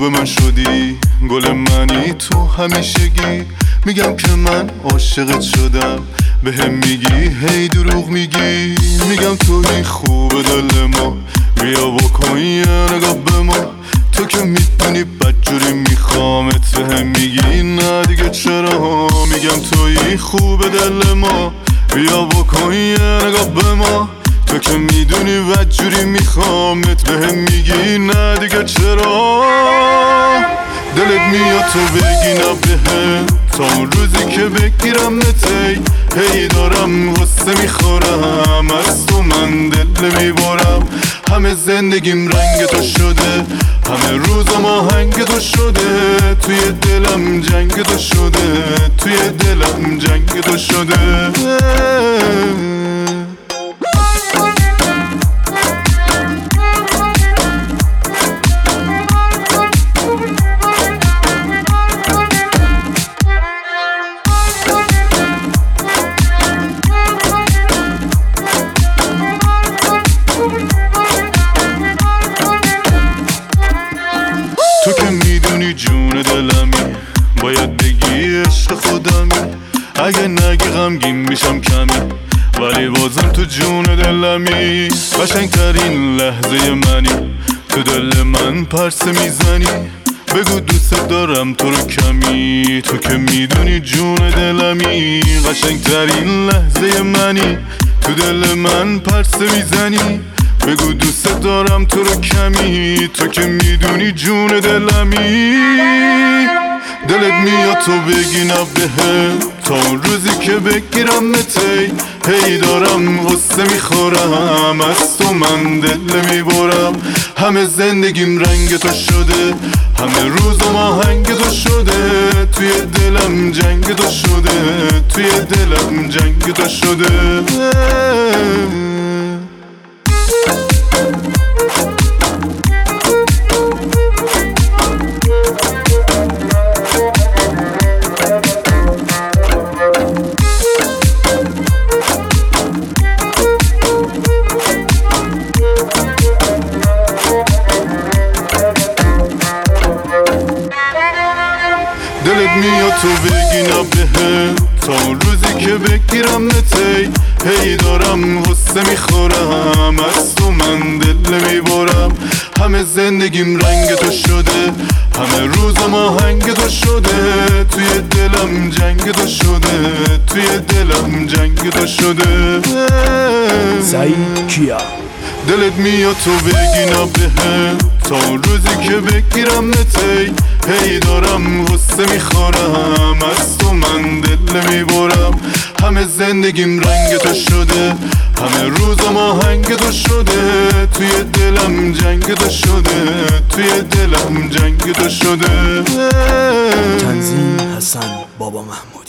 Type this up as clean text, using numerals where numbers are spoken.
خوب من شدی، گل منی تو همیشگی. میگم که من عاشقت شدم، بهم میگی هی دروغ میگی. میگم توی خوب دل ما، بیا بکن یه نگاه به ما. تو که میدونی بدجوری میخوامت، بهم میگی نه دیگه چرا. میگم توی خوب دل ما، بیا بکن یه نگاه به ما. تو که میدونی بدجوری میخوامت، بهم میگی نه دیگه چرا. دلت میاد تو بگی نه بهم، تا اون روزی که بگیرم نتی. هی دارم غصه میخورم، از تو من دل میبرم. همه زندگیم رنگ تو شده، همه روزم آهنگ تو شده. توی دلم جنگ تو شده، توی دلم جنگ تو شده. تو که میدونی جون دلمی، باید بگی عشق خودمی. اگه نگی غمگین میشم کمی، ولی بازم تو جون دلمی. قشنگترین لحظه منی، تو دل من پرسه میزنی. بگو دوست دارم تو رو کمی، تو که میدونی جون دلمی. قشنگترین لحظه منی، تو دل من پرسه میزنی. بگو دوست دارم تو رو کمی، تو که میدونی جون دلمی. دلت میاد تو بگی نه بهم، تا اون روزی که بگیرم نتی. هی دارم غصه میخورم، از تو من دل میبرم. همه زندگیم رنگ تو شده، همه روزم آهنگ تو شده. توی دلم جنگ تو شده، توی دلم جنگ تو شده. دلت میاد تو بگی نه بهم، تا اون روزی که بگیرم نتی. هی دارم غصه میخورم، از تو من دل میبرم. همه زندگیم رنگ تو شده، همه روزم آهنگ تو شده. توی دلم جنگ تو شده، توی دلم جنگ تو شده. سعید کیا. دلت میاد تو بگی نه بهم، تا اون روزی که بگیرم نتی. هی دارم غصه میخورم، از تو من دل میبرم. همه زندگیم رنگ تو شده، همه روزم آهنگ تو شده. توی دلم جنگ تو شده، توی دلم جنگ تو شده. تنظیم حسن بابا محمود.